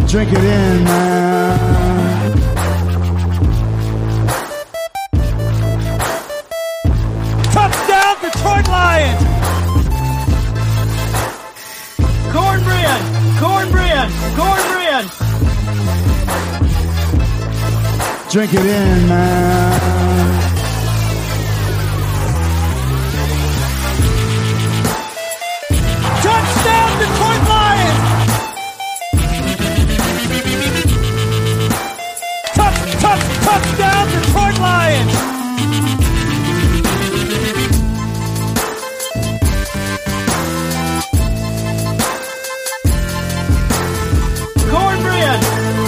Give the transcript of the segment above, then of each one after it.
Drink it in, man. Touchdown, Detroit Lions! Cornbread! Cornbread! Cornbread! Drink it in, man. Touchdown, Detroit Lions! Touchdown, Detroit Lions! Cornbread!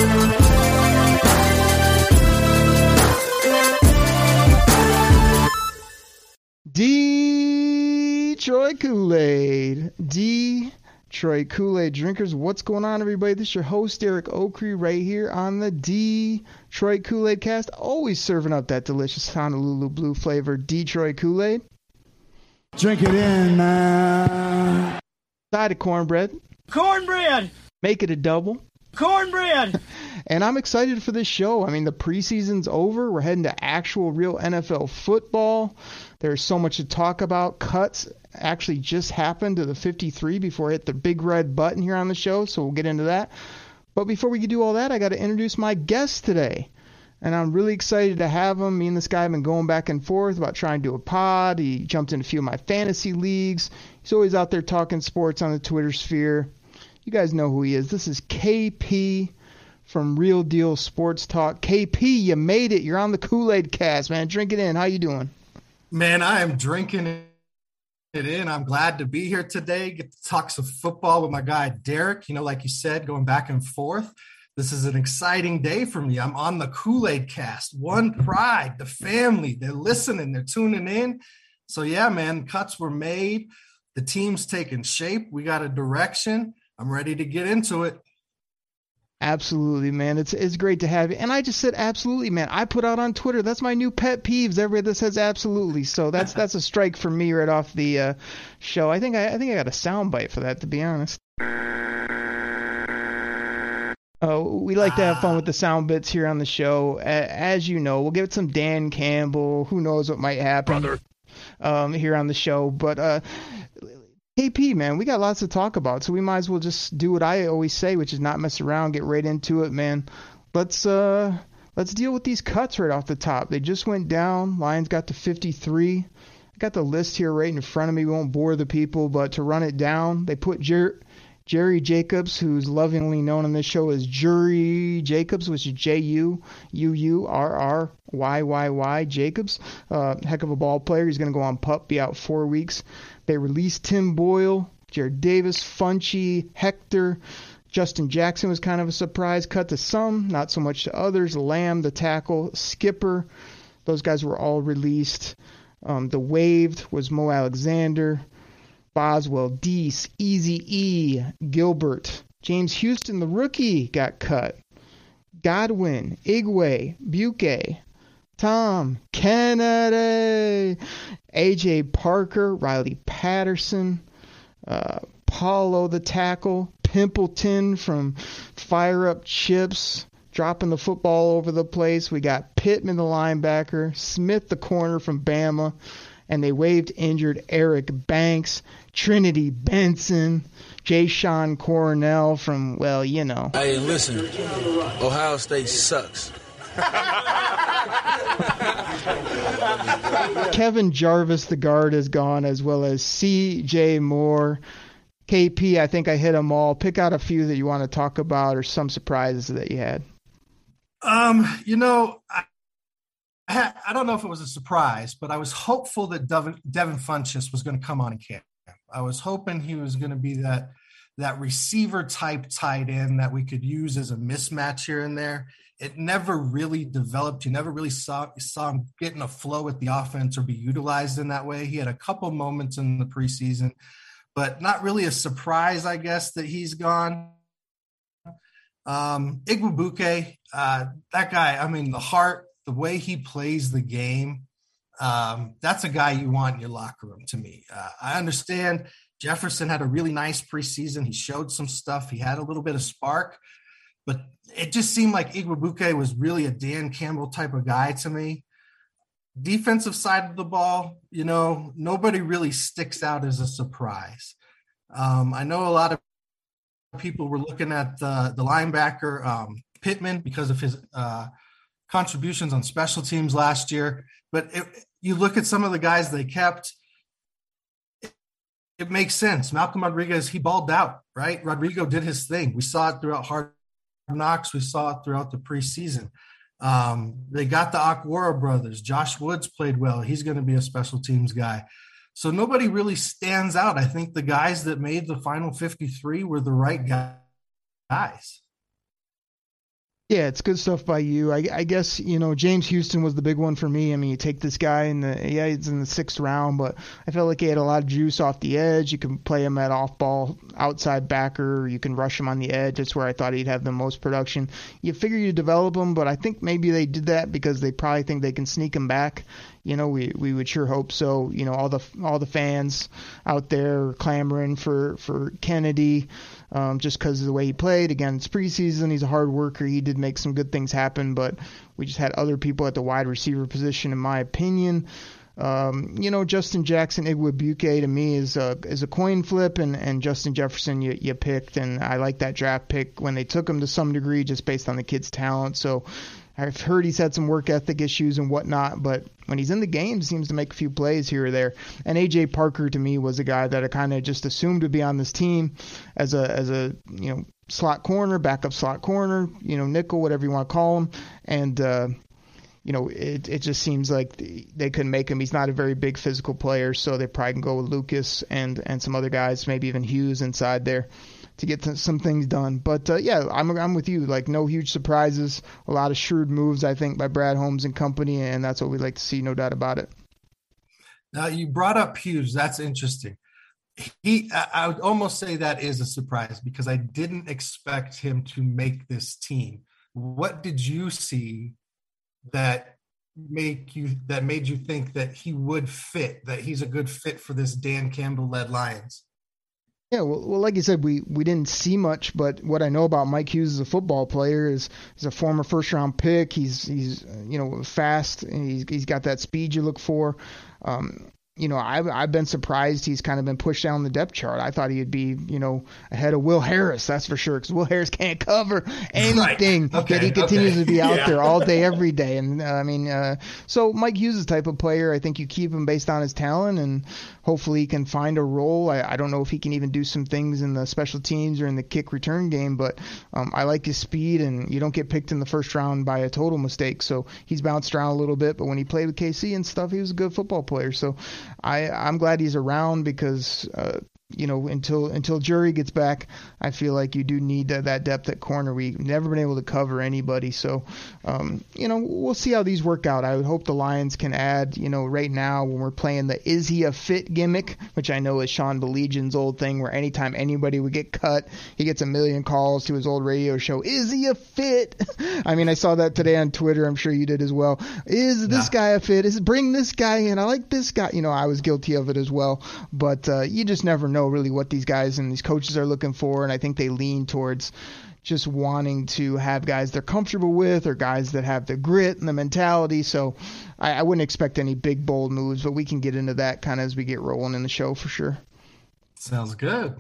Detroit Kool-Aid. Detroit Kool-Aid drinkers. What's going on, everybody? This is your host, Eric Oakrey, right here on the Detroit Kool-Aid cast. Always serving up that delicious Honolulu Blue flavor Detroit Kool-Aid. Drink it in, man. Side of cornbread. Cornbread! Make it a double. Cornbread! And I'm excited for this show. I mean, the preseason's over. We're heading to actual real NFL football. There's so much to talk about. Cuts actually just happened to the 53 before I hit the big red button here on the show, so we'll get into that. But before we can do all that, I got to introduce my guest today. And I'm really excited to have him. Me and this guy have been going back and forth about trying to do a pod. He jumped in a few of my fantasy leagues. He's always out there talking sports on the Twitter sphere. You guys know who he is. This is KP from Real Deal Sports Talk. KP, you made it. You're on the Kool-Aid cast, man. Drink it in. How you doing? Man, I am drinking it in. I'm glad to be here today. Get to talk some football with my guy, Derek. You know, like you said, going back and forth. This is an exciting day for me. I'm on the Kool-Aid cast. One Pride, the family. They're listening. They're tuning in. So, yeah, man, cuts were made. The team's taking shape. We got a direction. I'm ready to get into it. Absolutely, man. It's great to have you. And I just said absolutely, man. I put out on Twitter, that's my new pet peeves. Everybody that says absolutely. So that's a strike for me right off the show. I think I got a sound bite for that, to be honest. We like to have fun with the sound bits here on the show. As you know, we'll get some Dan Campbell. Who knows what might happen here on the show. But KP, man, we got lots to talk about, so we might as well just do what I always say, which is not mess around, get right into it, man. Let's deal with these cuts right off the top. They just went down. Lions got to 53. I got the list here right in front of me. We won't bore the people, but to run it down, they put Jerry Jacobs, who's lovingly known on this show as Jury Jacobs, which is Juurryyy Jacobs. Heck of a ball player. He's going to go on PUP, be out 4 weeks. They released Tim Boyle, Jared Davis, Funchie, Hector. Justin Jackson was kind of a surprise cut to some, not so much to others. Lamb, the tackle, Skipper. Those guys were all released. The waived was Mo Alexander, Boswell, Deese, Easy E, Gilbert. James Houston, the rookie, got cut. Godwin, Igwe, Buke, Tom, Kennedy, A.J. Parker, Riley Patterson, Paulo, the tackle, Pimpleton from Fire Up Chips, dropping the football over the place. We got Pittman, the linebacker, Smith, the corner from Bama, and they waived injured Eric Banks, Trinity Benson, Jay Sean Cornell from, well, you know. Hey, listen, Ohio State sucks. Kevin Jarvis, the guard, is gone, as well as C.J. Moore. KP, I think I hit them all. Pick out a few that you want to talk about or some surprises that you had. You know, I don't know if it was a surprise, but I was hopeful that Devin Funchess was going to come on in camp. I was hoping he was going to be that receiver type tight end that we could use as a mismatch here and there. It never really developed. You never really saw him getting a flow with the offense or be utilized in that way. He had a couple moments in the preseason, but not really a surprise, I guess, that he's gone. Igwebuike, that guy, I mean, the heart, the way he plays the game, that's a guy you want in your locker room to me. I understand Jefferson had a really nice preseason. He showed some stuff. He had a little bit of spark. but it just seemed like Igwebuike was really a Dan Campbell type of guy to me. Defensive side of the ball, nobody really sticks out as a surprise. I know a lot of people were looking at the linebacker Pittman because of his contributions on special teams last year. But you look at some of the guys they kept, it makes sense. Malcolm Rodriguez, he balled out, right? Rodrigo did his thing. We saw it throughout Hard Knocks. We saw it throughout the preseason. They got the Akwara brothers. Josh Woods played well. He's going to be a special teams guy. So nobody really stands out. I think the guys that made the final 53 were the right guys. Yeah, it's good stuff by you. I guess, James Houston was the big one for me. I mean, you take this guy he's in the 6th round, but I felt like he had a lot of juice off the edge. You can play him at off-ball outside backer. You can rush him on the edge. That's where I thought he'd have the most production. You figure you develop him, but I think maybe they did that because they probably think they can sneak him back. We would sure hope so. All the fans out there clamoring for Kennedy just because of the way he played. Again, it's preseason. He's a hard worker. He did make some good things happen, but we just had other people at the wide receiver position, in my opinion. Justin Jackson, Igwebuike to me is a coin flip, and Justin Jefferson you picked, and I like that draft pick when they took him to some degree just based on the kid's talent. So I've heard he's had some work ethic issues and whatnot, but when he's in the game, seems to make a few plays here or there. And A.J. Parker, to me, was a guy that I kind of just assumed would be on this team as a slot corner, backup slot corner, nickel, whatever you want to call him. And, it just seems like they couldn't make him. He's not a very big physical player, so they probably can go with Lucas and some other guys, maybe even Hughes inside there, to get some things done. But I'm with you. Like, no huge surprises. A lot of shrewd moves, I think, by Brad Holmes and company, and that's what we'd like to see, no doubt about it. Now, you brought up Hughes. That's interesting. I would almost say that is a surprise because I didn't expect him to make this team. What did you see that made you think that he would fit, that he's a good fit for this Dan Campbell-led Lions? Yeah, well, like you said, we didn't see much, but what I know about Mike Hughes as a football player is he's a former first-round pick. He's fast, and he's got that speed you look for. I've been surprised he's kind of been pushed down the depth chart. I thought he'd be, ahead of Will Harris, that's for sure, because Will Harris can't cover anything that he continues to be out there all day, every day. And so Mike Hughes is the type of player, I think you keep him based on his talent, and hopefully he can find a role. I don't know if he can even do some things in the special teams or in the kick return game, but I like his speed, and you don't get picked in the first round by a total mistake. So he's bounced around a little bit, but when he played with KC and stuff, he was a good football player. So I'm glad he's around because until Jury gets back, I feel like you do need that depth at corner. We've never been able to cover anybody. So, we'll see how these work out. I would hope the Lions can add, right now when we're playing the is he a fit gimmick, which I know is Sean Belegion's old thing where anytime anybody would get cut, he gets a million calls to his old radio show. Is he a fit? I mean, I saw that today on Twitter. I'm sure you did as well. Is this guy a fit? Bring this guy in. I like this guy. I was guilty of it as well. But you just never know really what these guys and these coaches are looking for, and I think they lean towards just wanting to have guys they're comfortable with or guys that have the grit and the mentality. So I wouldn't expect any big bold moves, but we can get into that kind of as we get rolling in the show for sure. Sounds good.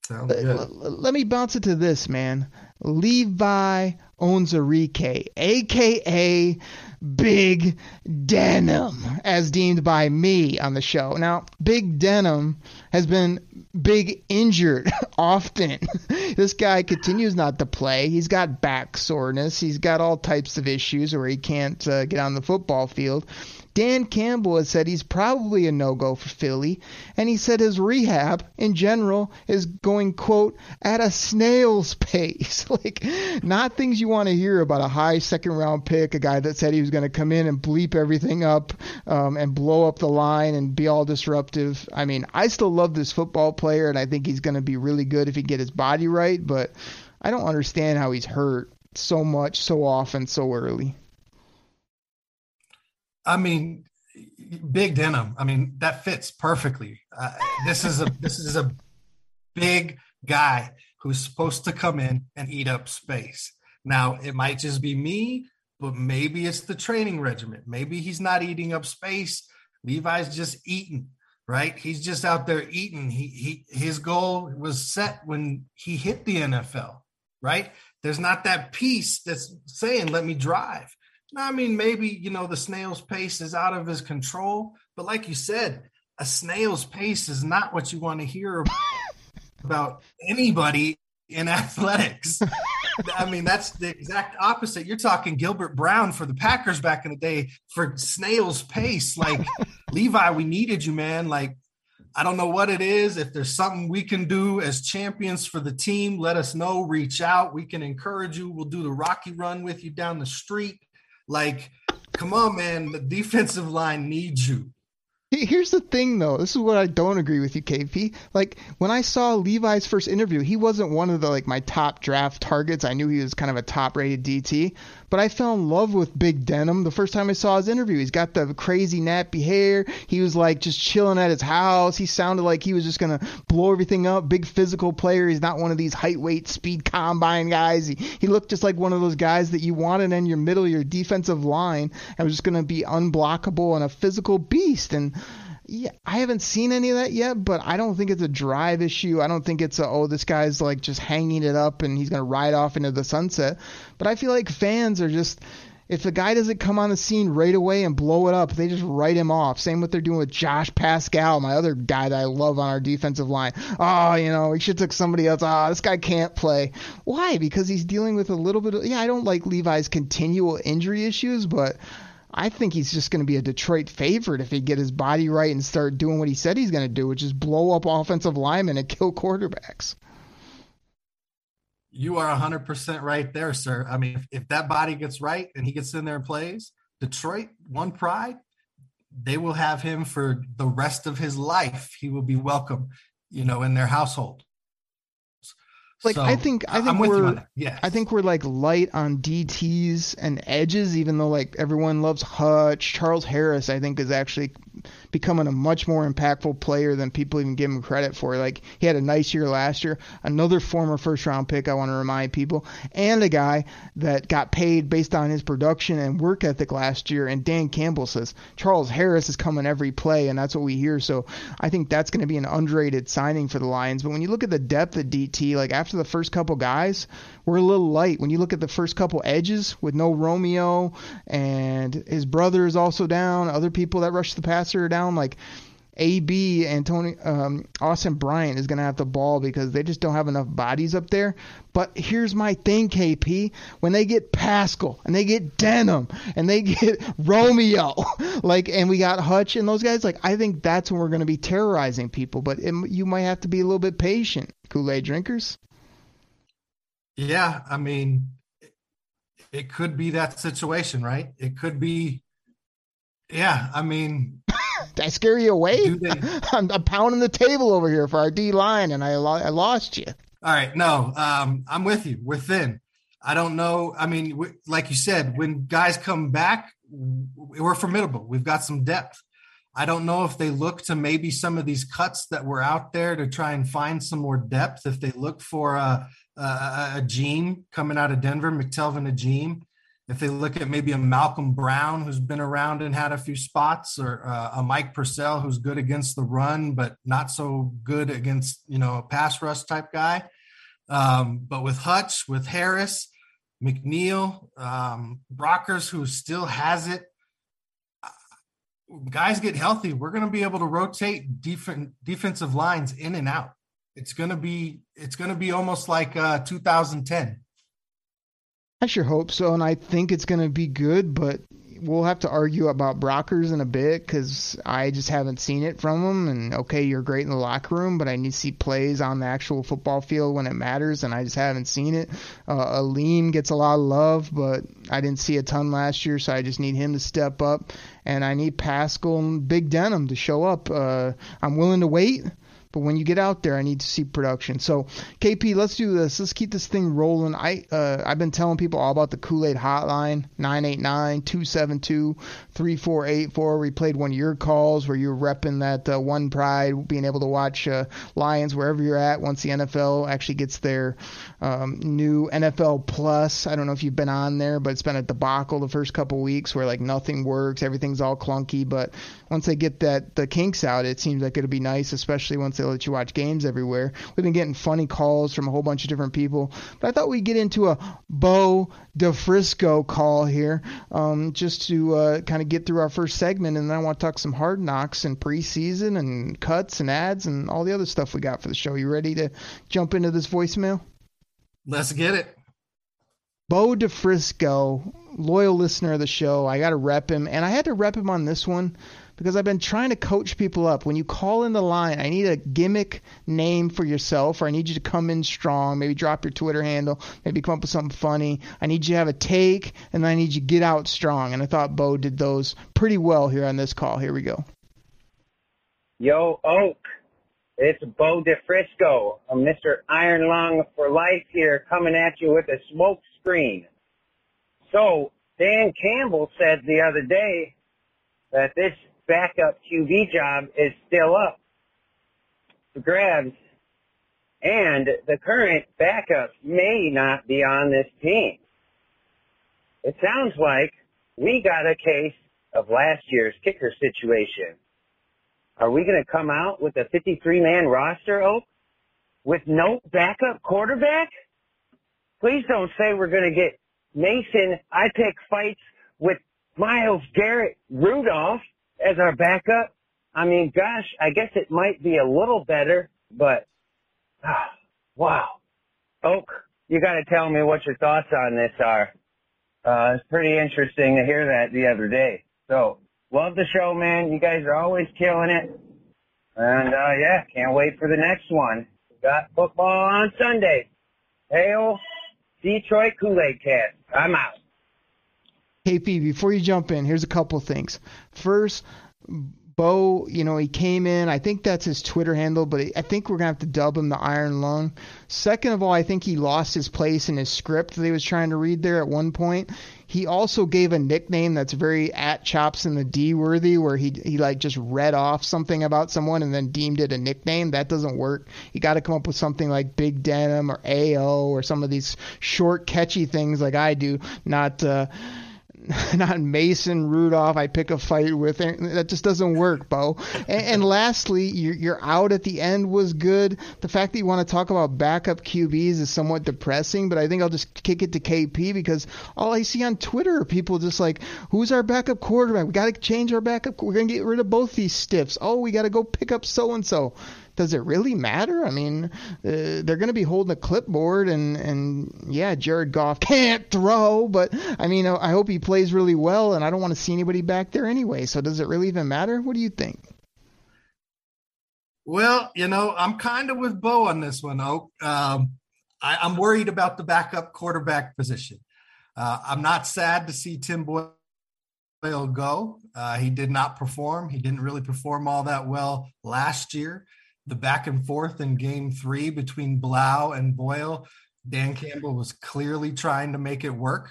Let me bounce it to this, man. Levi Onwuzurike, a.k.a. Big Denim, as deemed by me on the show. Now, Big Denim has been big injured often. This guy continues not to play. He's got back soreness. He's got all types of issues where he can't get on the football field. Dan Campbell has said he's probably a no-go for Philly, and he said his rehab in general is going, quote, at a snail's pace. Like, not things you want to hear about a high second-round pick, a guy that said he was going to come in and bleep everything up and blow up the line and be all disruptive. I mean, I still love this football player, and I think he's going to be really good if he get his body right, but I don't understand how he's hurt so much, so often, so early. I mean, Big Denim. I mean, that fits perfectly. This is a big guy who's supposed to come in and eat up space. Now, it might just be me, but maybe it's the training regimen. Maybe he's not eating up space. Levi's just eating, right? He's just out there eating. His goal was set when he hit the NFL, right? There's not that piece that's saying, let me drive. I mean, maybe, the snail's pace is out of his control, but like you said, a snail's pace is not what you want to hear about anybody in athletics. I mean, that's the exact opposite. You're talking Gilbert Brown for the Packers back in the day for snail's pace. Like, Levi, we needed you, man. Like, I don't know what it is. If there's something we can do as champions for the team, let us know, reach out. We can encourage you. We'll do the Rocky Run with you down the street. Like, come on, man. The defensive line needs you. Here's the thing, though. This is what I don't agree with you, KP. Like, when I saw Levi's first interview, he wasn't one of the, my top draft targets. I knew he was kind of a top-rated DT. But I fell in love with Big Denim the first time I saw his interview. He's got the crazy nappy hair. He was, just chilling at his house. He sounded like he was just going to blow everything up. Big physical player. He's not one of these height, weight, speed combine guys. He looked just like one of those guys that you wanted in your middle of your defensive line and was just going to be unblockable and a physical beast. And yeah, I haven't seen any of that yet, but I don't think it's a drive issue. I don't think it's this guy's just hanging it up and he's going to ride off into the sunset. But I feel like fans are just, if the guy doesn't come on the scene right away and blow it up, they just write him off. Same what they're doing with Josh Pascal, my other guy that I love on our defensive line. Oh, he should took somebody else. This guy can't play. Why? Because he's dealing with a little bit of, I don't like Levi's continual injury issues, but I think he's just going to be a Detroit favorite if he get his body right and start doing what he said he's going to do, which is blow up offensive linemen and kill quarterbacks. You are 100% right there, sir. I mean, if that body gets right and he gets in there and plays, Detroit, one pride, they will have him for the rest of his life. He will be welcome, in their household. I think I'm with you on that. Yes. I think we're light on DTs and edges, even though everyone loves Hutch. Charles Harris, I think, is actually becoming a much more impactful player than people even give him credit for. He had a nice year last year. Another former first-round pick, I want to remind people, and a guy that got paid based on his production and work ethic last year. And Dan Campbell says Charles Harris is coming every play, and that's what we hear. So I think that's going to be an underrated signing for the Lions. But when you look at the depth at DT, after the first couple guys, we're a little light. When you look at the first couple edges with no Romeo and his brother is also down, other people that rush the passer are down, AB and Austin Bryant is going to have the ball because they just don't have enough bodies up there. But here's my thing, KP. When they get Pascal and they get Denham and they get Romeo, and we got Hutch and those guys, I think that's when we're going to be terrorizing people. But you might have to be a little bit patient, Kool-Aid drinkers. Yeah, I mean, it could be that situation, right? It could be, yeah, I mean. Did I scare you away? I'm pounding the table over here for our D-line, and I lost you. All right, no, I'm with you. We're thin. I don't know. I mean, like you said, when guys come back, we're formidable. We've got some depth. I don't know if they look to maybe some of these cuts that were out there to try and find some more depth. If they look for a Agim coming out of Denver, McTelvin Agim. If they look at maybe a Malcolm Brown who's been around and had a few spots, or a Mike Purcell who's good against the run but not so good against a pass rush type guy. But with Hutch, with Harris, McNeil, Brockers who still has it, guys get healthy, we're going to be able to rotate different defensive lines in and out. It's going to be almost like 2010. I sure hope so, and I think it's going to be good, but we'll have to argue about Brockers in a bit because I just haven't seen it from him. And, okay, you're great in the locker room, but I need to see plays on the actual football field when it matters, and I just haven't seen it. Alim gets a lot of love, but I didn't see a ton last year, so I just need him to step up. And I need Pascal and Big Denim to show up. I'm willing to wait, But when you get out there, I need to see production. So, KP, let's do this. Let's keep this thing rolling. I've been telling people all about the Kool-Aid hotline, 989-272-3484. We played one of your calls where you were repping that One Pride, being able to watch Lions wherever you're at once the NFL actually gets their new NFL Plus. I don't know if you've been on there, but it's been a debacle the first couple weeks where like nothing works, everything's all clunky. But once they get the kinks out, it seems like it'll be nice, especially once they let you watch games everywhere. We've been getting funny calls from a whole bunch of different people, but I thought we'd get into a Bo DeFrisco call here, just to kind of get through our first segment, and then I want to talk some Hard Knocks and preseason and cuts and ads and all the other stuff we got for the show. You ready to jump into this voicemail? Let's get it. Bo DeFrisco, loyal listener of the show. I got to rep him, and I had to rep him on this one because I've been trying to coach people up. When you call in the line, I need a gimmick name for yourself, or I need you to come in strong, maybe drop your Twitter handle, maybe come up with something funny. I need you to have a take, and then I need you to get out strong. And I thought Bo did those pretty well here on this call. Here we go. Yo, Oak. It's Bo DeFrisco, Mr. Iron Lung for life here, coming at you with a smoke screen. So, Dan Campbell said the other day that this backup QB job is still up for grabs, and the current backup may not be on this team. It sounds like we got a case of last year's kicker situation. Are we going to come out with a 53-man roster, Oak, with no backup quarterback? Please don't say we're going to get Mason I pick fights with Myles Garrett Rudolph as our backup. I mean, gosh, I guess it might be a little better, but wow. Oak, you got to tell me what your thoughts on this are. It's pretty interesting to hear that the other day. So, love the show, man. You guys are always killing it. And, yeah, can't wait for the next one. We got football on Sunday. Hail Detroit Kool-Aid Cast. I'm out. KP, before you jump in, here's a couple things. First, Bo, he came in. I think that's his Twitter handle, but I think we're going to have to dub him the Iron Lung. Second of all, I think he lost his place in his script that he was trying to read there at one point. He also gave a nickname that's very at chops in the D worthy, where he like just read off something about someone and then deemed it a nickname. That doesn't work. You got to come up with something like Big Denim or AO or some of these short, catchy things like I do, not Mason Rudolph I pick a fight with. That just doesn't work, Bo. And lastly, your out at the end was good. The fact that you want to talk about backup QBs is somewhat depressing, but I think I'll just kick it to KP because all I see on Twitter are people just like, who's our backup quarterback? We got to change our backup. We're going to get rid of both these stiffs. Oh, we got to go pick up so-and-so. Does it really matter? I mean, they're going to be holding a clipboard, and yeah, Jared Goff can't throw, but I mean, I hope he plays really well, and I don't want to see anybody back there anyway. So does it really even matter? What do you think? Well, I'm kind of with Bo on this one, Oak. I'm worried about the backup quarterback position. I'm not sad to see Tim Boyle go. He did not perform. He didn't really perform all that well last year. The back and forth in game 3 between Blau and Boyle, Dan Campbell was clearly trying to make it work.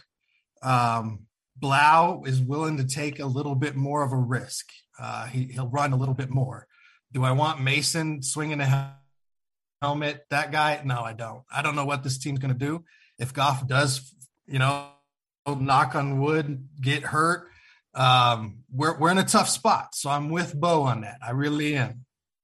Blau is willing to take a little bit more of a risk. He'll run a little bit more. Do I want Mason swinging a helmet? That guy? No, I don't. I don't know what this team's going to do. If Goff does, knock on wood, get hurt, we're in a tough spot. So I'm with Bo on that. I really am.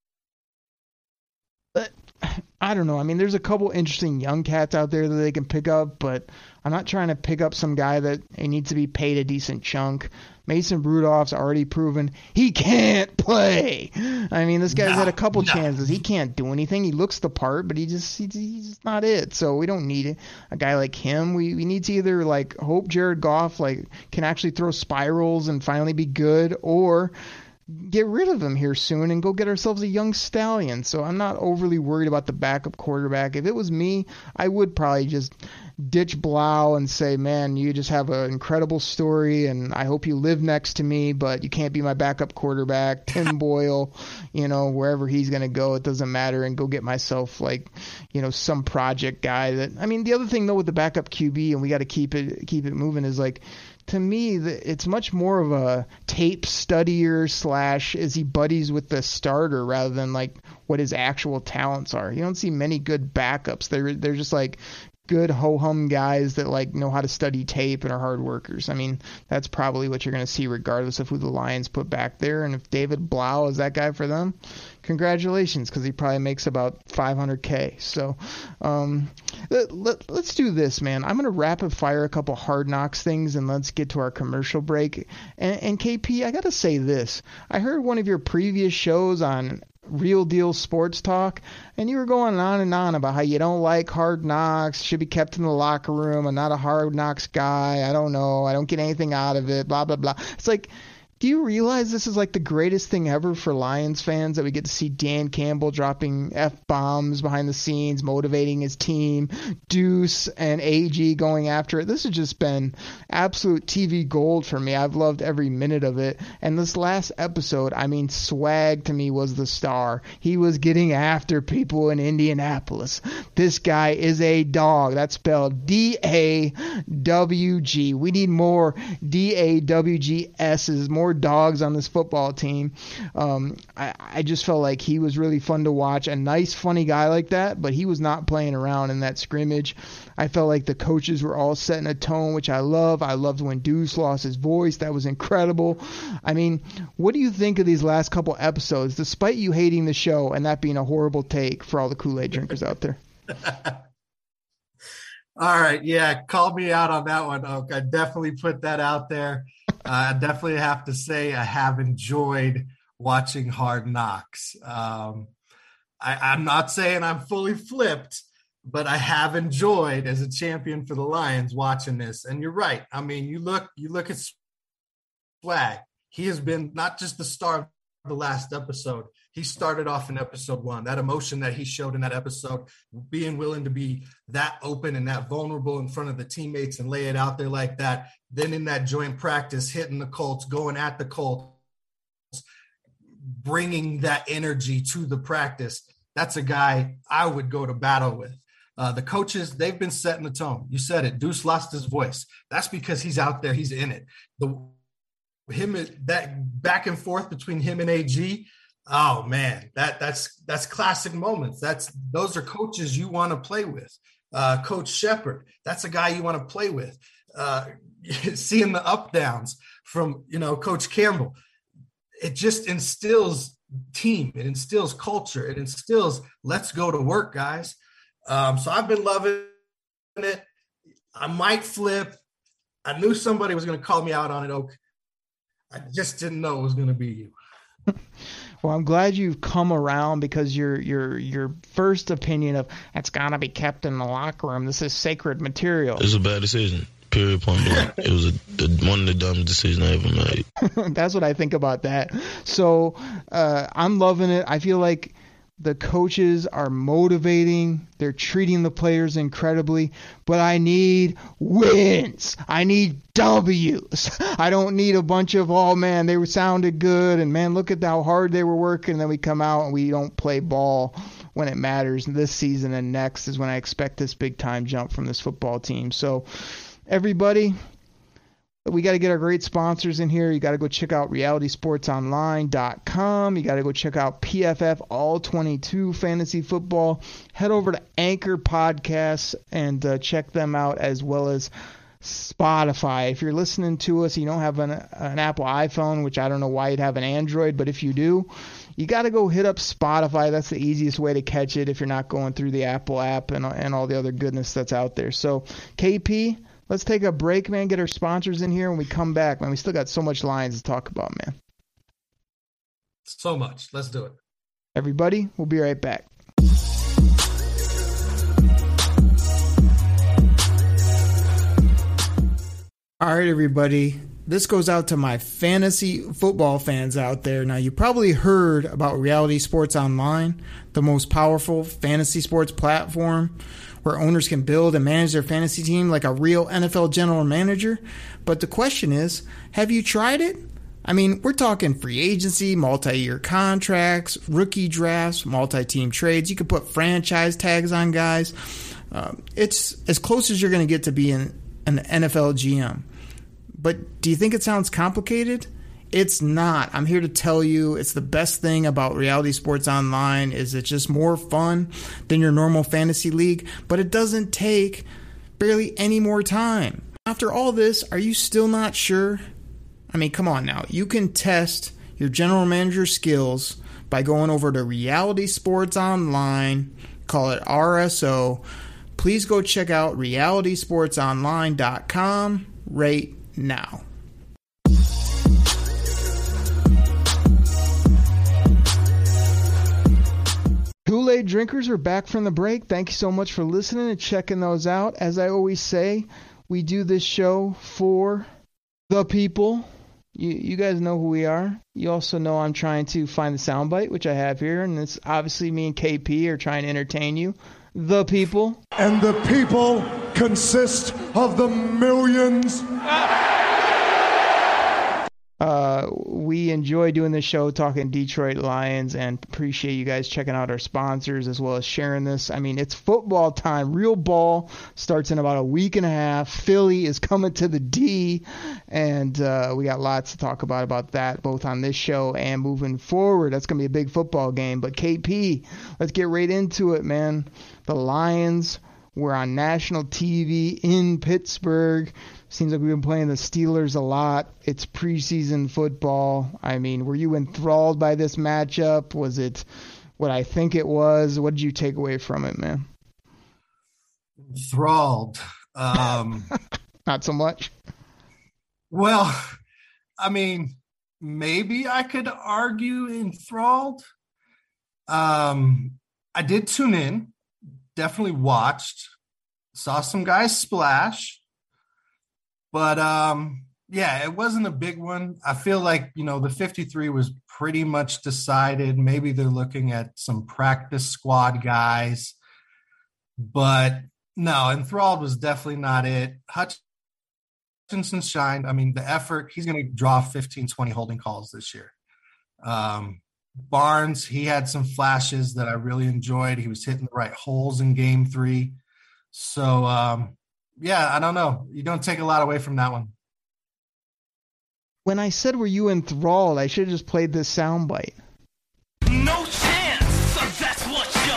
But I don't know. I mean, there's a couple interesting young cats out there that they can pick up, but I'm not trying to pick up some guy that he needs to be paid a decent chunk. Mason Rudolph's already proven he can't play. I mean, this guy's had a couple chances. He can't do anything. He looks the part, but he's just not it. So we don't need a guy like him. We need to either hope Jared Goff can actually throw spirals and finally be good, or get rid of him here soon and go get ourselves a young stallion. So I'm not overly worried about the backup quarterback. If it was me, I would probably just ditch Blau and say, man, you just have an incredible story, and I hope you live next to me, but you can't be my backup quarterback. Tim Boyle, wherever he's going to go, it doesn't matter, and go get myself some project guy. The other thing though with the backup QB, and we got to keep it moving, is to me, it's much more of a tape studier / is he buddies with the starter rather than what his actual talents are. You don't see many good backups. They're just good ho-hum guys that know how to study tape and are hard workers. That's probably what you're going to see regardless of who the Lions put back there. And if David Blau is that guy for them, congratulations, because he probably makes about $500K. So let's do this, man. I'm going to rapid fire a couple Hard Knocks things, and let's get to our commercial break. And KP, I got to say this. I heard one of your previous shows on Real Deal Sports Talk, and you were going on and on about how you don't like Hard Knocks, should be kept in the locker room. I'm not a Hard Knocks guy. I don't know. I don't get anything out of it, blah, blah, blah. It's do you realize this is the greatest thing ever for Lions fans, that we get to see Dan Campbell dropping F-bombs behind the scenes, motivating his team, Deuce and AG going after it? This has just been absolute TV gold for me. I've loved every minute of it. And this last episode, Swag to me was the star. He was getting after people in Indianapolis. This guy is a dog. That's spelled D-A-W-G. We need more D-A-W-G-S's, more dogs on this football team. I just felt like he was really fun to watch. A nice, funny guy like that, but he was not playing around in that scrimmage. I felt like the coaches were all setting a tone, which I love. I loved when Deuce lost his voice. That was incredible. What do you think of these last couple episodes, despite you hating the show and that being a horrible take for all the Kool-Aid drinkers out there? All right. Yeah. Call me out on that one, Oak. I definitely put that out there. I definitely have to say I have enjoyed watching Hard Knocks. I'm not saying I'm fully flipped, but I have enjoyed, as a champion for the Lions, watching this. And you're right. You look at Swag. He has been not just the star of the last episode. He started off in episode 1. That emotion that he showed in that episode, being willing to be that open and that vulnerable in front of the teammates and lay it out there like that. Then in that joint practice, hitting the Colts, going at the Colts, bringing that energy to the practice. That's a guy I would go to battle with. The coaches, they've been setting the tone. You said it. Deuce lost his voice. That's because he's out there. He's in it. That back and forth between him and AG. Oh man, that's classic moments. Those are coaches you want to play with. Coach Shepard, that's a guy you want to play with. Seeing the up downs from Coach Campbell, it just instills team. It instills culture. It instills let's go to work, guys. So I've been loving it. I might flip. I knew somebody was going to call me out on it, Oak. I just didn't know it was going to be you. Well, I'm glad you've come around, because your first opinion of it's gotta be kept in the locker room, this is sacred material. It's a bad decision. Period. Point blank. It was one of the dumbest decisions I ever made. That's what I think about that. So I'm loving it. I feel like the coaches are motivating. They're treating the players incredibly. But I need wins. I need W's. I don't need a bunch of, oh, man, they sounded good. And, man, look at how hard they were working. And then we come out and we don't play ball when it matters. And this season and next is when I expect this big-time jump from this football team. So, everybody, we got to get our great sponsors in here. You got to go check out realitysportsonline.com. You got to go check out PFF All 22 Fantasy Football. Head over to Anchor Podcasts and check them out, as well as Spotify. If you're listening to us, you don't have an Apple iPhone, which I don't know why you'd have an Android, but if you do, you got to go hit up Spotify. That's the easiest way to catch it if you're not going through the Apple app and all the other goodness that's out there. So, KP, let's take a break, man, get our sponsors in here. When we come back, man, we still got so much Lions to talk about, man. So much. Let's do it. Everybody, we'll be right back. All right, everybody. this goes out to my fantasy football fans out there. Now, you probably heard about Reality Sports Online, the most powerful fantasy sports platform where owners can build and manage their fantasy team like a real NFL general manager. But the question is, have you tried it? I mean, we're talking free agency, multi-year contracts, rookie drafts, multi-team trades. You can put franchise tags on guys. It's as close as you're going to get to being an NFL GM. But do you think it sounds complicated? It's not. I'm here to tell you it's the best thing about Reality Sports Online is it's just more fun than your normal fantasy league, but it doesn't take barely any more time. After all this, are you still not sure? I mean, come on now. You can test your general manager skills by going over to Reality Sports Online, call it RSO. Please go check out realitysportsonline.com right now. Kool-Aid drinkers are back from the break. Thank you so much for listening and checking those out. As I always say, we do this show for the people. You guys know who we are. You also know I'm trying to find the soundbite, which I have here, and it's obviously me and KP are trying to entertain you. The people. And the people consist of the millions. We enjoy doing this show, talking Detroit Lions, and appreciate you guys checking out our sponsors as well as sharing this. I mean, it's football time. Real ball starts in about a week and a half. Philly is coming to the D, and we got lots to talk about that, both on this show and moving forward. That's going to be a big football game. But KP, let's get right into it, man. The Lions were on national TV in Pittsburgh. Seems like we've been playing the Steelers a lot. It's preseason football. I mean, were you enthralled by this matchup? Was it what I think it was? What did you take away from it, man? Enthralled. Not so much. Well, I mean, maybe I could argue enthralled. I did tune in, definitely watched, saw some guys splash. But, yeah, it wasn't a big one. I feel like, the 53 was pretty much decided. Maybe they're looking at some practice squad guys. But, no, enthralled was definitely not it. Hutchinson shined. I mean, the effort, he's going to draw 15, 20 holding calls this year. Barnes, he had some flashes that I really enjoyed. He was hitting the right holes in game 3. So, yeah, I don't know. You don't take a lot away from that one. When I said, were you enthralled, I should have just played this soundbite. No chance, so that's what you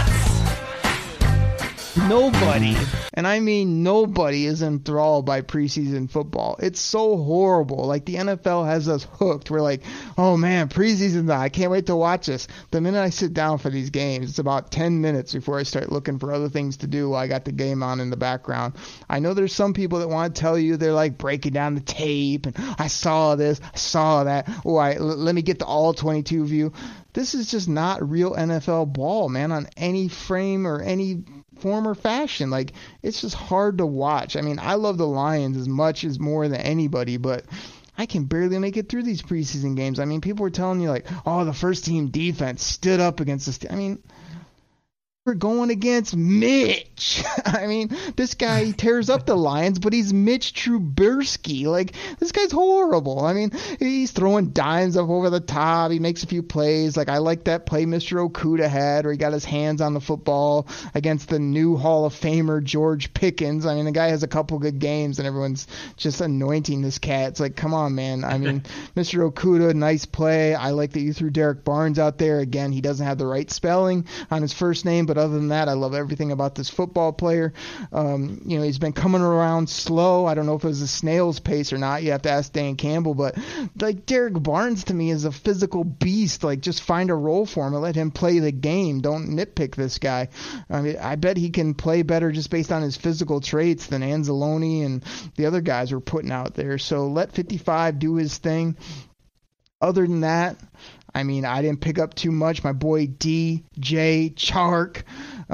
got. Nobody, and I mean nobody, is enthralled by preseason football. It's so horrible. Like, the NFL has us hooked. We're like, oh man, preseason, I can't wait to watch this. The minute I sit down for these games, it's about 10 minutes before I start looking for other things to do while I got the game on in the background. I know there's some people that want to tell you they're like breaking down the tape and I saw this, I saw that. Oh, let me get the all 22 view. This is just not real NFL ball, man, on any frame or any form or fashion. Like, it's just hard to watch. I mean, I love the Lions as much as more than anybody, but I can barely make it through these preseason games. I mean, people were telling you like, oh, the first team defense stood up against the I mean, we're going against Mitch. I mean, this guy, he tears up the Lions, but he's Mitch Trubisky. Like, this guy's horrible. I mean, he's throwing dimes up over the top. He makes a few plays. Like, I like that play Mr. Okudah had where he got his hands on the football against the new Hall of Famer George Pickens. I mean, the guy has a couple good games, and everyone's just anointing this cat. It's like, come on, man. I mean, Mr. Okudah, nice play. I like that you threw Derek Barnes out there. Again, he doesn't have the right spelling on his first name, but other than that, I love everything about this football player. He's been coming around slow. I don't know if it was a snail's pace or not. You have to ask Dan Campbell. But, like, Derek Barnes to me is a physical beast. Like, just find a role for him and let him play the game. Don't nitpick this guy. I mean, I bet he can play better just based on his physical traits than Anzalone and the other guys we're putting out there. So let 55 do his thing. Other than that, I mean, I didn't pick up too much. My boy DJ Chark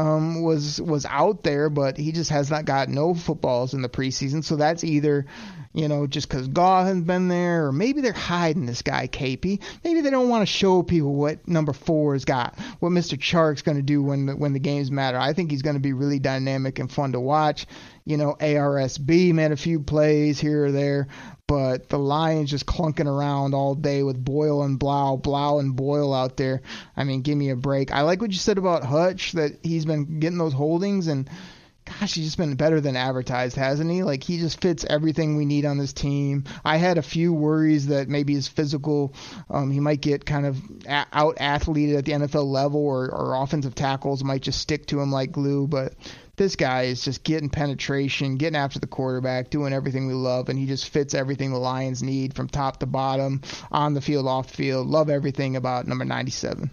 was out there, but he just has not got no footballs in the preseason. So that's either, just because Goff hasn't been there, or maybe they're hiding this guy, KP. Maybe they don't want to show people what number 4 has got, what Mr. Chark's going to do when the games matter. I think he's going to be really dynamic and fun to watch. ARSB made a few plays here or there, but the Lions just clunking around all day with Boyle and Blau and Boyle out there. I mean, give me a break. I like what you said about Hutch, that he's been getting those holdings, and gosh, he's just been better than advertised, hasn't he? Like, he just fits everything we need on this team. I had a few worries that maybe his physical, he might get kind of out-athleted at the NFL level, or offensive tackles might just stick to him like glue, but this guy is just getting penetration, getting after the quarterback, doing everything we love, and he just fits everything the Lions need from top to bottom, on the field, off the field. Love everything about number 97.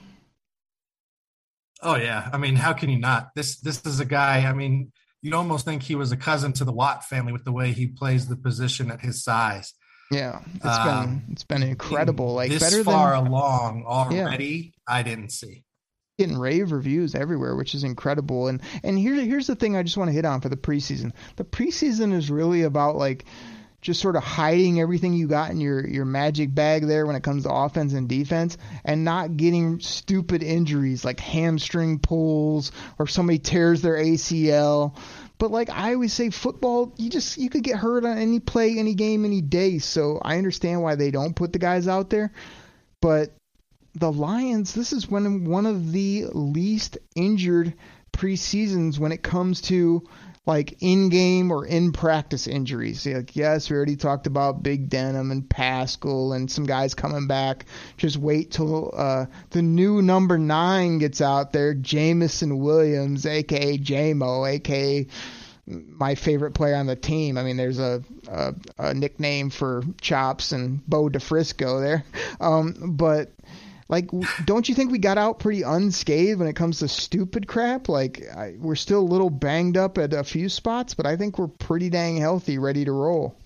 Oh, yeah. I mean, how can you not? This is a guy, I mean, you'd almost think he was a cousin to the Watt family with the way he plays the position at his size. Yeah, it's been incredible. Like, this better far than, along already, yeah. I didn't see. Getting rave reviews everywhere, which is incredible. And here's the thing I just want to hit on for the preseason. The preseason is really about, like, just sort of hiding everything you got in your magic bag there when it comes to offense and defense, and not getting stupid injuries like hamstring pulls or somebody tears their ACL. But like I always say, football, you could get hurt on any play, any game, any day. So I understand why they don't put the guys out there. But the Lions, this is one of the least injured preseasons when it comes to like in-game or in-practice injuries. Like, yes, we already talked about Big Denham and Pascal and some guys coming back. Just wait till the new number 9 gets out there, Jamison Williams, a.k.a. J-Mo, a.k.a. my favorite player on the team. I mean, there's a nickname for Chops and Bo DeFrisco there. But like, don't you think we got out pretty unscathed when it comes to stupid crap? Like, we're still a little banged up at a few spots, but I think we're pretty dang healthy, ready to roll.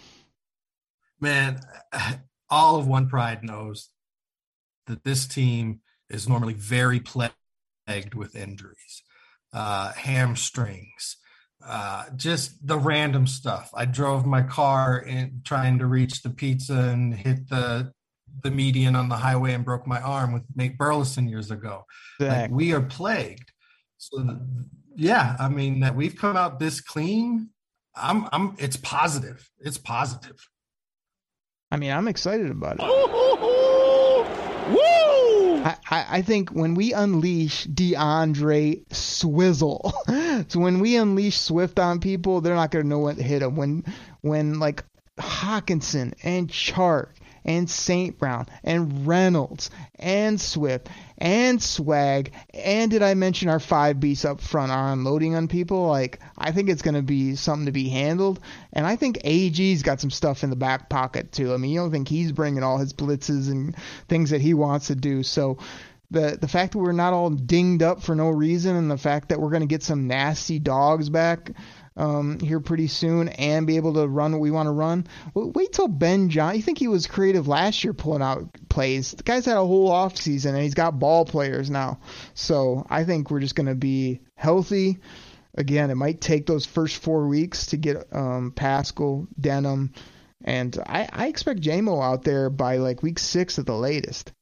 Man, all of One Pride knows that this team is normally very plagued with injuries, hamstrings, just the random stuff. I drove my car in trying to reach the pizza and hit the median on the highway and broke my arm with Nate Burleson years ago. Exactly. Like, we are plagued. So yeah, I mean, that we've come out this clean, it's positive. It's positive. I mean, I'm excited about it. Woo! I think when we unleash DeAndre Swizzle, so when we unleash Swift on people, they're not going to know what to hit them. When like Hawkinson and Chark and St. Brown and Reynolds and Swift and Swag, and did I mention our 5 beasts up front are unloading on people? Like, I think it's going to be something to be handled, and I think AG's got some stuff in the back pocket too. I mean, you don't think he's bringing all his blitzes and things that he wants to do. So the fact that we're not all dinged up for no reason, and the fact that we're going to get some nasty dogs back here pretty soon and be able to run what we want to run. Wait till Ben John. You think he was creative last year pulling out plays? The guy's had a whole off season and he's got ball players now. So I think we're just going to be healthy. Again, it might take those first 4 weeks to get Pascal, Denham, and I expect J-Mo out there by like week 6 at the latest.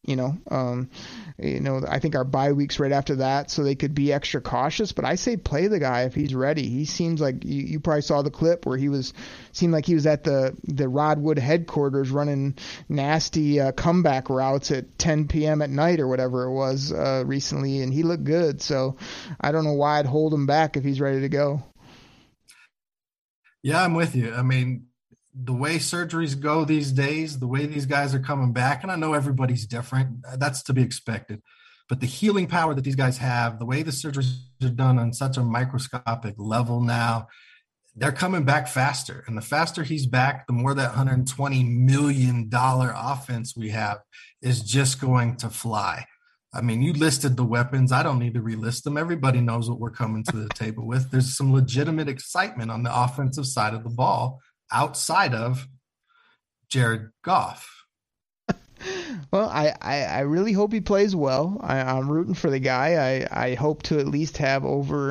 I think our bye week's right after that, so they could be extra cautious. But I say play the guy if he's ready. He seems like you probably saw the clip where seemed like he was at the Rodwood headquarters running nasty comeback routes at 10 p.m. at night or whatever it was recently, and he looked good. So I don't know why I'd hold him back if he's ready to go. Yeah, I'm with you. I mean, the way surgeries go these days, the way these guys are coming back, and I know everybody's different, that's to be expected, but the healing power that these guys have, the way the surgeries are done on such a microscopic level now, they're coming back faster. And the faster he's back, the more that $120 million offense we have is just going to fly. I mean, you listed the weapons. I don't need to relist them. Everybody knows what we're coming to the table with. There's some legitimate excitement on the offensive side of the ball outside of Jared Goff. Well, I really hope he plays well. I'm rooting for the guy. I hope to at least have over,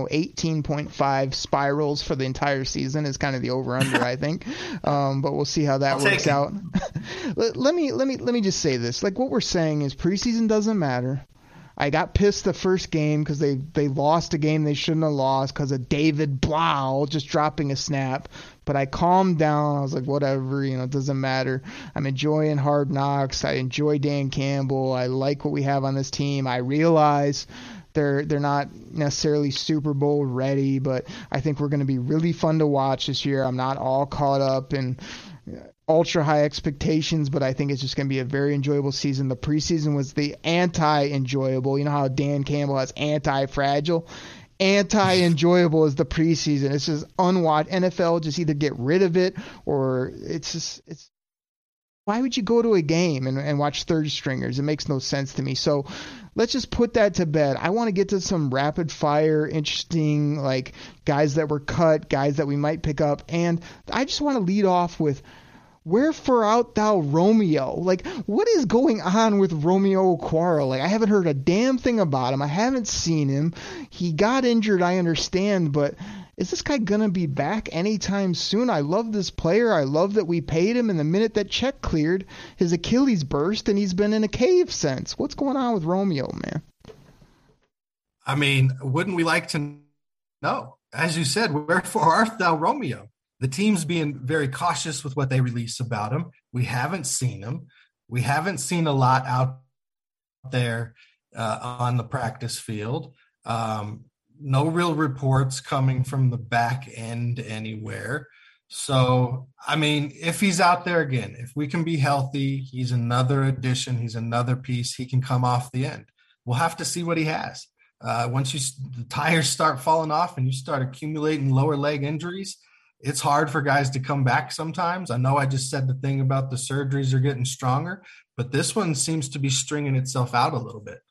18.5 spirals for the entire season is kind of the over-under, I think. But we'll see how that works out. Let me just say this. Like, what we're saying is preseason doesn't matter. I got pissed the first game because they lost a game they shouldn't have lost because of David Blau just dropping a snap. But I calmed down. I was like, whatever, it doesn't matter. I'm enjoying Hard Knocks. I enjoy Dan Campbell. I like what we have on this team. I realize they're not necessarily Super Bowl ready, but I think we're going to be really fun to watch this year. I'm not all caught up in ultra high expectations, but I think it's just going to be a very enjoyable season. The preseason was the anti-enjoyable. You know how Dan Campbell has anti-fragile? Anti-enjoyable is the preseason. It's just unwatched. NFL just either get rid of it or it's why would you go to a game and watch third stringers? It makes no sense to me. So let's just put that to bed. I want to get to some rapid fire, interesting, like guys that were cut, guys that we might pick up. And I just want to lead off with, wherefore art thou Romeo? Like, what is going on with Romeo Okwara? Like, I haven't heard a damn thing about him. I haven't seen him. He got injured, I understand, but is this guy going to be back anytime soon? I love this player. I love that we paid him, and the minute that check cleared, his Achilles burst, and he's been in a cave since. What's going on with Romeo, man? I mean, wouldn't we like to know? As you said, wherefore art thou Romeo? The team's being very cautious with what they release about him. We haven't seen him. We haven't seen a lot out there on the practice field. No real reports coming from the back end anywhere. So, I mean, if he's out there again, if we can be healthy, he's another addition. He's another piece. He can come off the end. We'll have to see what he has. Once the tires start falling off and you start accumulating lower leg injuries, it's hard for guys to come back sometimes. I know I just said the thing about the surgeries are getting stronger, but this one seems to be stringing itself out a little bit.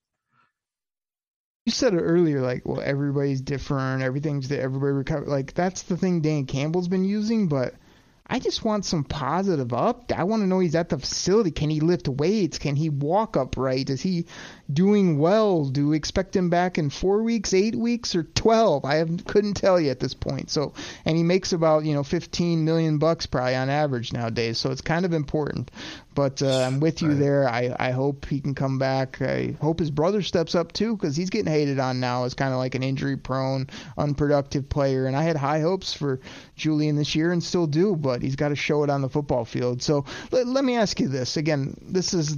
You said it earlier, like, well, everybody's different, everything's that everybody recover. Like, that's the thing Dan Campbell's been using, but I just want some positive up. I want to know he's at the facility. Can he lift weights? Can he walk upright? Is he doing well? Do we expect him back in 4 weeks, 8 weeks, or 12? Couldn't tell you at this point. So, and he makes about, $15 million probably on average nowadays. So it's kind of important. But I'm with you there. I hope he can come back. I hope his brother steps up too, because he's getting hated on now as kind of like an injury-prone, unproductive player. And I had high hopes for Julian this year and still do, but he's got to show it on the football field. So let me ask you this. Again, this is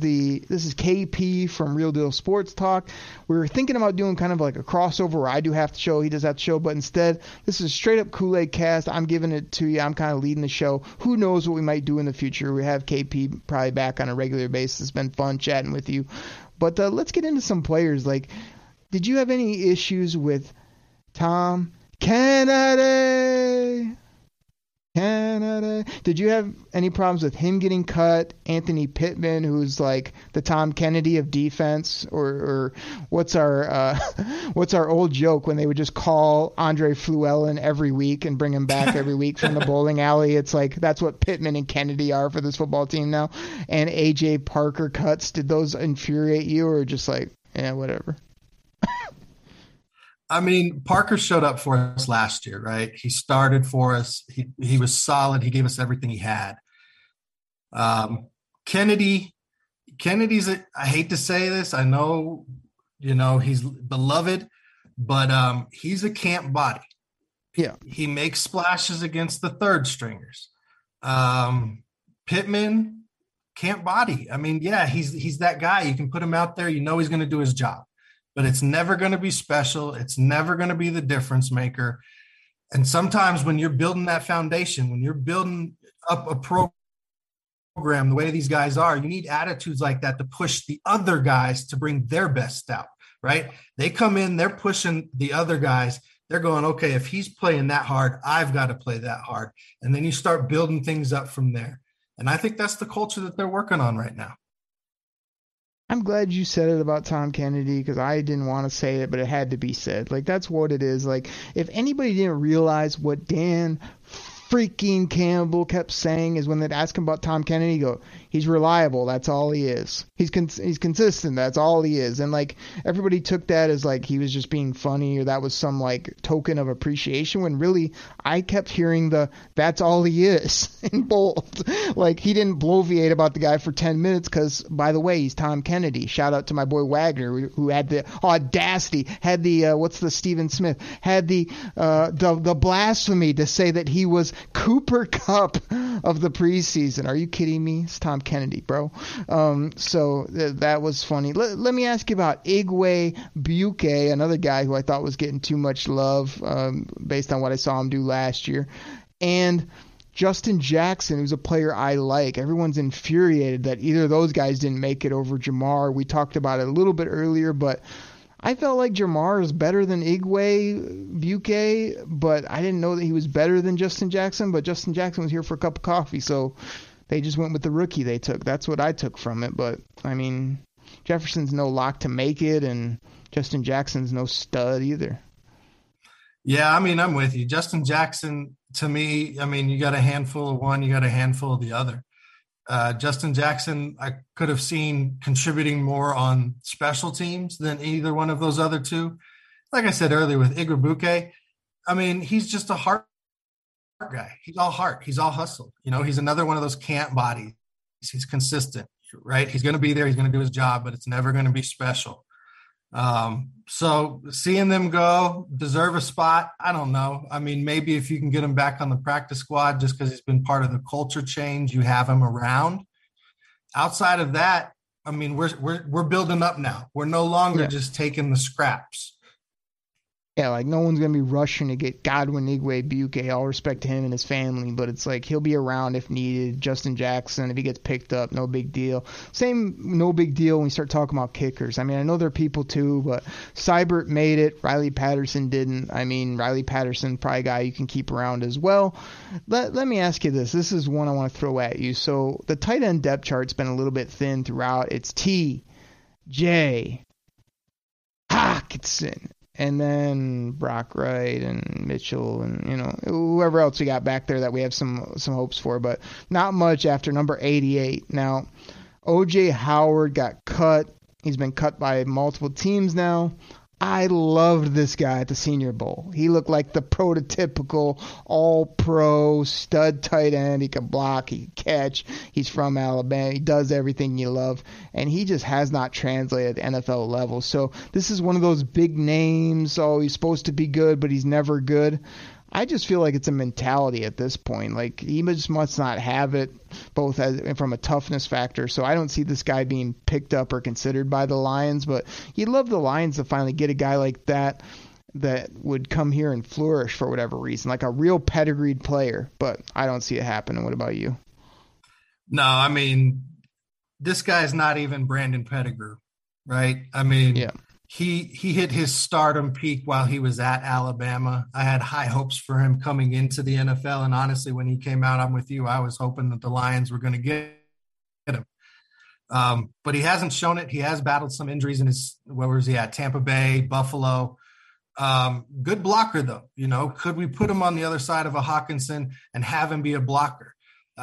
KP from Real Deal Sports Talk. We were thinking about doing kind of like a crossover where I do have to show, he does have to show, but instead, this is straight up Kool-Aid cast. I'm giving it to you. I'm kind of leading the show. Who knows what we might do in the future? We have KP probably back on a regular basis. It's been fun chatting with you. But let's get into some players. Like, did you have any issues with Tom Kennedy? Did you have any problems with him getting cut? Anthony Pittman, who's like the Tom Kennedy of defense, or what's our old joke when they would just call Andre Fluellen every week and bring him back every week from the bowling alley? It's like that's what Pittman and Kennedy are for this football team now. And AJ Parker cuts, did those infuriate you, or just like, yeah, whatever? I mean, Parker showed up for us last year, right? He started for us. He was solid. He gave us everything he had. Kennedy's I hate to say this. I know, he's beloved, but he's a camp body. Yeah. He makes splashes against the third stringers. Pittman, camp body. I mean, yeah, he's that guy. You can put him out there. He's going to do his job. But it's never going to be special. It's never going to be the difference maker. And sometimes when you're building that foundation, when you're building up a program the way these guys are, you need attitudes like that to push the other guys to bring their best out, right? They come in, they're pushing the other guys. They're going, okay, if he's playing that hard, I've got to play that hard. And then you start building things up from there. And I think that's the culture that they're working on right now. I'm glad you said it about Tom Kennedy, because I didn't want to say it, but it had to be said. Like, that's what it is. Like, if anybody didn't realize what Dan freaking Campbell kept saying is when they'd ask him about Tom Kennedy, he'd go, he's reliable. That's all he is. He's consistent. That's all he is. And like everybody took that as like he was just being funny or that was some like token of appreciation when really I kept hearing that's all he is in bold. Like he didn't bloviate about the guy for 10 minutes because, by the way, he's Tom Kennedy. Shout out to my boy Wagner who had the audacity, had the what's the Stephen Smith, had the blasphemy to say that he was Cooper Kupp of the preseason. Are you kidding me? It's Tom Kennedy, bro. So that was funny. Let me ask you about Igwe Buke, another guy who I thought was getting too much love based on what I saw him do last year. And Justin Jackson, who's a player I like. Everyone's infuriated that either of those guys didn't make it over Jamar. We talked about it a little bit earlier, but I felt like Jamar is better than Igwe Buke, but I didn't know that he was better than Justin Jackson. But Justin Jackson was here for a cup of coffee, so they just went with the rookie they took. That's what I took from it. But, I mean, Jefferson's no lock to make it, and Justin Jackson's no stud either. Yeah, I mean, I'm with you. Justin Jackson, to me, I mean, you got a handful of one, you got a handful of the other. Justin Jackson, I could have seen contributing more on special teams than either one of those other two. Like I said earlier with Igwe Buke, I mean, he's just a heart guy. He's all heart. He's all hustle. You know, he's another one of those camp bodies. He's consistent, right? He's going to be there. He's going to do his job, but it's never going to be special. So seeing them go, deserve a spot, I don't know. I mean, maybe if you can get him back on the practice squad just because he's been part of the culture change, you have him around. Outside of that, I mean, we're building up now. We're no longer just taking the scraps. Yeah, like no one's going to be rushing to get Godwin Igwe Buke. All respect to him and his family, but it's like he'll be around if needed. Justin Jackson, if he gets picked up, no big deal. Same, no big deal when we start talking about kickers. I mean, I know there are people too, but Seibert made it. Riley Patterson didn't. I mean, Riley Patterson, probably a guy you can keep around as well. Let me ask you this. This is one I want to throw at you. So the tight end depth chart's been a little bit thin throughout. It's T.J. Hockenson. And then Brock Wright and Mitchell and, you know, whoever else we got back there that we have some hopes for, but not much after number 88. Now, O.J. Howard got cut. He's been cut by multiple teams now. I loved this guy at the Senior Bowl. He looked like the prototypical all-pro stud tight end. He can block, he can catch. He's from Alabama. He does everything you love, and he just has not translated at NFL level. So this is one of those big names. Oh, he's supposed to be good, but he's never good. I just feel like it's a mentality at this point. Like, he just must not have it, both from a toughness factor. So I don't see this guy being picked up or considered by the Lions. But you'd love the Lions to finally get a guy like that would come here and flourish for whatever reason, like a real pedigreed player. But I don't see it happening. What about you? No, I mean, this guy's not even Brandon Pettigrew, right? I mean, yeah. He hit his stardom peak while he was at Alabama. I had high hopes for him coming into the NFL. And honestly, when he came out, I'm with you. I was hoping that the Lions were going to get him. But he hasn't shown it. He has battled some injuries in where was he at? Tampa Bay, Buffalo. Good blocker, though. You know, could we put him on the other side of a Hockenson and have him be a blocker?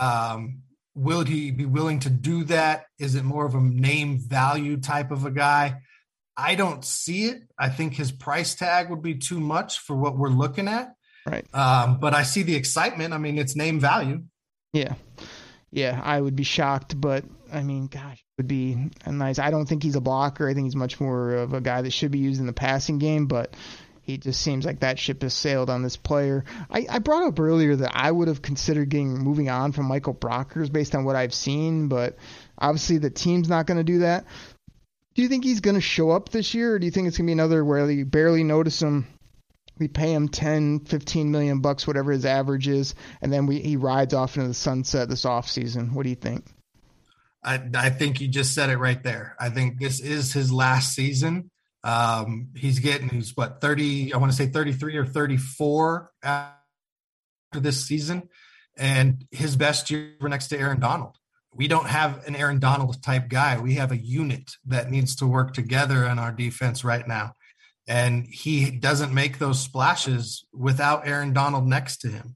Will he be willing to do that? Is it more of a name value type of a guy? I don't see it. I think his price tag would be too much for what we're looking at. Right. But I see the excitement. I mean, it's name value. Yeah. Yeah, I would be shocked, but I mean, gosh, it would be nice. I don't think he's a blocker. I think he's much more of a guy that should be used in the passing game, but he just seems like that ship has sailed on this player. I brought up earlier that I would have considered moving on from Michael Brockers based on what I've seen, but obviously the team's not going to do that. Do you think he's going to show up this year, or do you think it's going to be another where you barely notice him, we pay him $10-15 million, whatever his average is, and then he rides off into the sunset this offseason? What do you think? I think you just said it right there. I think this is his last season. He's 30, I want to say 33 or 34 after this season, and his best year next to Aaron Donald. We don't have an Aaron Donald type guy. We have a unit that needs to work together in our defense right now. And he doesn't make those splashes without Aaron Donald next to him.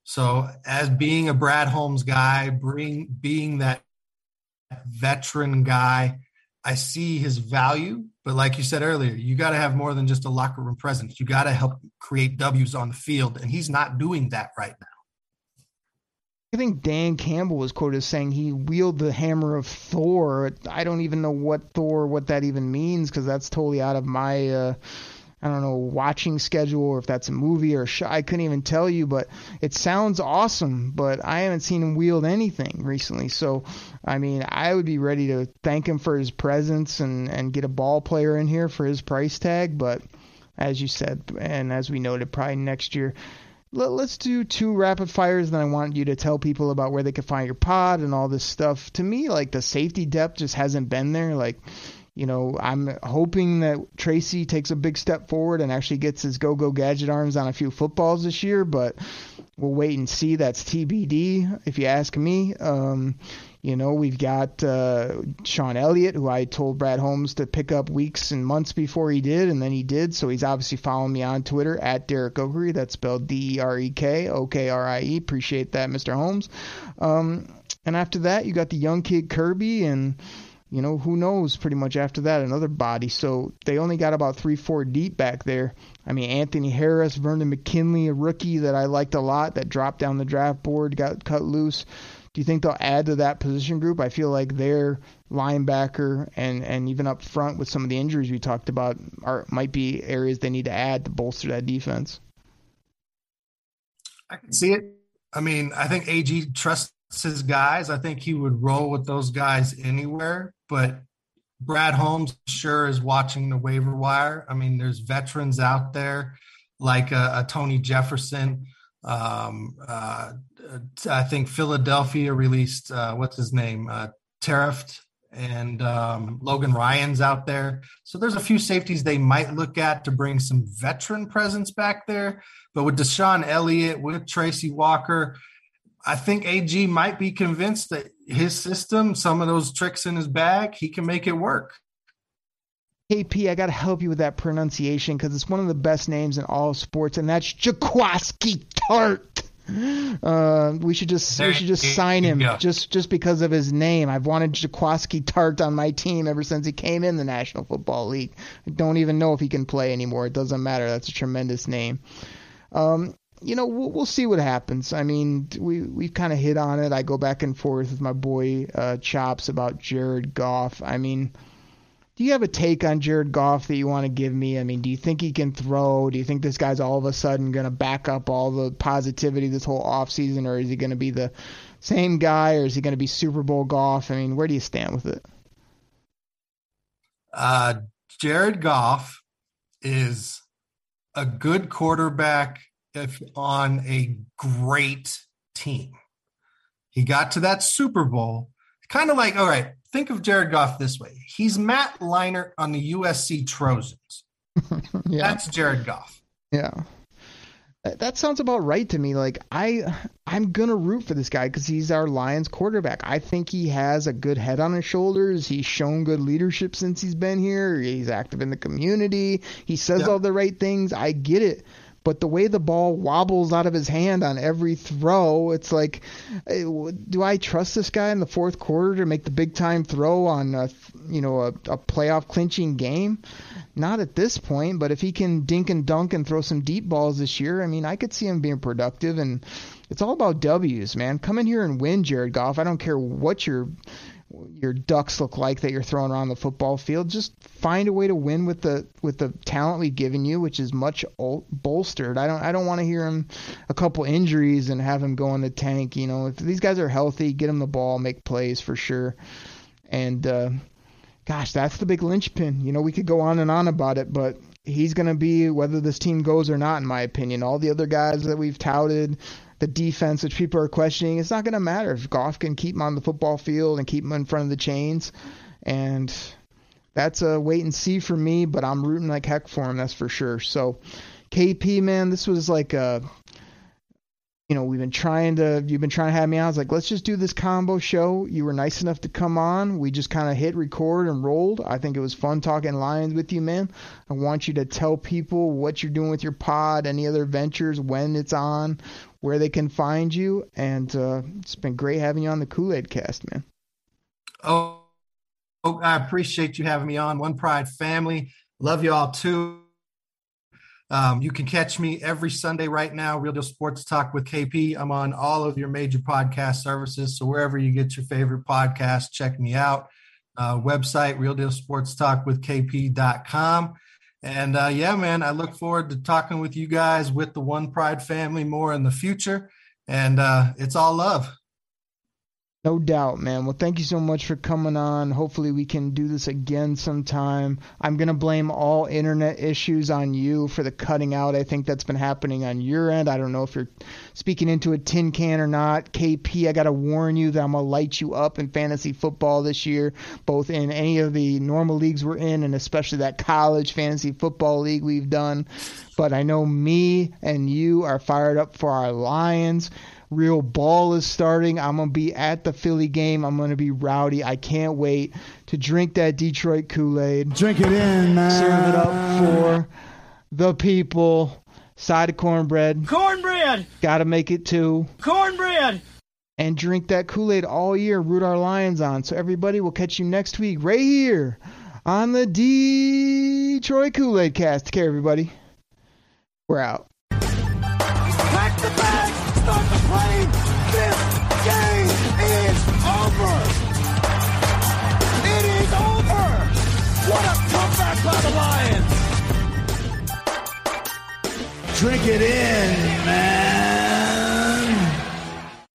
So as being a Brad Holmes guy, being that veteran guy, I see his value. But like you said earlier, you got to have more than just a locker room presence. You got to help create W's on the field, and he's not doing that right now. I think Dan Campbell was quoted as saying he wielded the hammer of Thor. I don't even know what that even means, because that's totally out of my I don't know, watching schedule, or if that's a movie or a show. I couldn't even tell you, but it sounds awesome, but I haven't seen him wield anything recently. So, I mean, I would be ready to thank him for his presence and get a ball player in here for his price tag. But as you said, and as we noted, probably next year. Let's do 2 rapid fires, then I want you to tell people about where they can find your pod and all this stuff. To me, like, the safety depth just hasn't been there. Like, you know, I'm hoping that Tracy takes a big step forward and actually gets his go-go gadget arms on a few footballs this year, but we'll wait and see. That's TBD, if you ask me. You know, we've got Sean Elliott, who I told Brad Holmes to pick up weeks and months before he did, and then he did. So he's obviously following me on Twitter at Derek Okrie. That's spelled DEREK, OKRIE. Appreciate that, Mr. Holmes. And after that, you got the young kid Kirby, and you know, who knows pretty much after that, another body. So they only got about 3-4 deep back there. I mean, Anthony Harris, Vernon McKinley, a rookie that I liked a lot that dropped down the draft board, got cut loose. Do you think they'll add to that position group? I feel like their linebacker and even up front with some of the injuries we talked about might be areas they need to add to bolster that defense. I can see it. I mean, I think AG trusts his guys. I think he would roll with those guys anywhere, but Brad Holmes sure is watching the waiver wire. I mean, there's veterans out there like a Tony Jefferson. I think Philadelphia released, what's his name? Tarift, and Logan Ryan's out there. So there's a few safeties they might look at to bring some veteran presence back there. But with Deshaun Elliott, with Tracy Walker, I think AG might be convinced that his system, some of those tricks in his bag, he can make it work. KP, I got to help you with that pronunciation because it's one of the best names in all of sports, and that's Jaquiski Tart. We should just sign him just because of his name. I've wanted Jaquiski Tart on my team ever since he came in the National Football League. I don't even know if he can play anymore. It doesn't matter. That's a tremendous name. You know, we'll see what happens. I mean, we've kind of hit on it. I go back and forth with my boy Chops about Jared Goff. I mean, do you have a take on Jared Goff that you want to give me? I mean, do you think he can throw? Do you think this guy's all of a sudden going to back up all the positivity this whole offseason, or is he going to be the same guy, or is he going to be Super Bowl Goff? I mean, where do you stand with it? Jared Goff is a good quarterback if on a great team. He got to that Super Bowl. Kind of like, all right, think of Jared Goff this way. He's Matt Leinart on the USC Trojans. Yeah. That's Jared Goff. Yeah. That sounds about right to me. Like, I'm going to root for this guy because he's our Lions quarterback. I think he has a good head on his shoulders. He's shown good leadership since he's been here. He's active in the community. He says all the right things. I get it. But the way the ball wobbles out of his hand on every throw, it's like, do I trust this guy in the fourth quarter to make the big time throw on a playoff clinching game? Not at this point. But if he can dink and dunk and throw some deep balls this year, I mean, I could see him being productive. And it's all about W's, man. Come in here and win, Jared Goff. I don't care what your ducks look like that you're throwing around the football field. Just find a way to win with the talent we've given you, which is much bolstered. I don't want to hear him a couple injuries and have him go in the tank. You know, if these guys are healthy, get him the ball, make plays for sure. And gosh, that's the big linchpin. You know, we could go on and on about it, but he's going to be whether this team goes or not, in my opinion. All the other guys that we've touted, the defense, which people are questioning, it's not going to matter if Goff can keep him on the football field and keep him in front of the chains. And that's a wait and see for me, but I'm rooting like heck for him, that's for sure. So, KP, man, this was like a you've been trying to have me on. I was like, let's just do this combo show. You were nice enough to come on. We just kind of hit record and rolled. I think it was fun talking Lions with you, man. I want you to tell people what you're doing with your pod, any other ventures, when it's on, where they can find you. And it's been great having you on the Kool-Aid Cast, man. Oh, I appreciate you having me on. One Pride family. Love you all too. You can catch me every Sunday right now, Real Deal Sports Talk with KP. I'm on all of your major podcast services. So wherever you get your favorite podcast, check me out. Website, realdealsportstalkwithkp.com. And yeah, man, I look forward to talking with you guys with the One Pride family more in the future. And it's all love. No doubt, man. Well, thank you so much for coming on. Hopefully we can do this again sometime. I'm going to blame all internet issues on you for the cutting out. I think that's been happening on your end. I don't know if you're speaking into a tin can or not. KP, I got to warn you that I'm going to light you up in fantasy football this year, both in any of the normal leagues we're in and especially that college fantasy football league we've done. But I know me and you are fired up for our Lions. Real ball is starting. I'm going to be at the Philly game. I'm going to be rowdy. I can't wait to drink that Detroit Kool-Aid. Drink it in, man. Serve it up for the people. Side of cornbread. Cornbread! Got to make it too. Cornbread! And drink that Kool-Aid all year. Root our Lions on. So everybody, we'll catch you next week right here on the Detroit Kool-Aid Cast. Take care, everybody. We're out. Pack the bag. Start the plane. This game is over. It is over. What a comeback by the Lions. Drink it in, man.